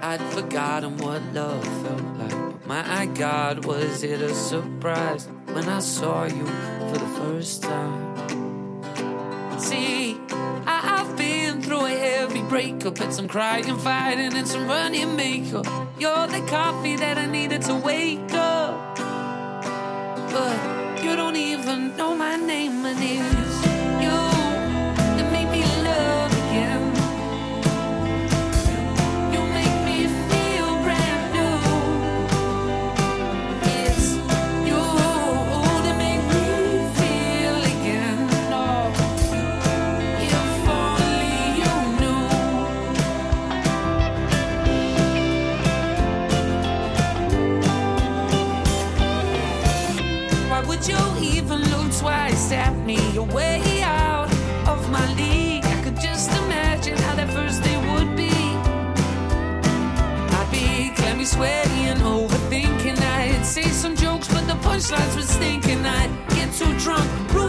I'd forgotten what love felt like. But my God, was it a surprise when I saw you for the first time. See, I've been through a heavy breakup and some crying, fighting and some running makeup. You're the coffee that I needed to wake up. But you don't even know my name, my name is you. You make me love again. You make me feel brand new. It's you that make me feel again. Oh, if only you knew. Why would you even look twice at me? You're way out of my league. I could just imagine how that first day would be. I'd be clammy, sweaty and overthinking. I'd say some jokes but the punchlines were stinking. I'd get too drunk,